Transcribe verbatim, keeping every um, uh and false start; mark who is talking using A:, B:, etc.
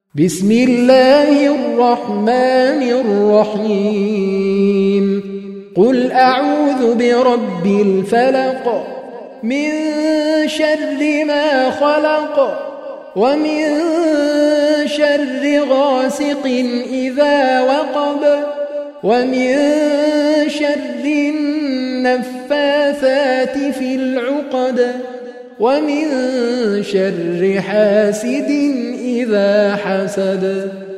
A: بسم الله الرحمن الرحيم قل أعوذ برب الفلق من شر ما خلق ومن شر غاسق إذا وقب ومن شر النفاثات في العقد ومن شر حاسد إذا حسد.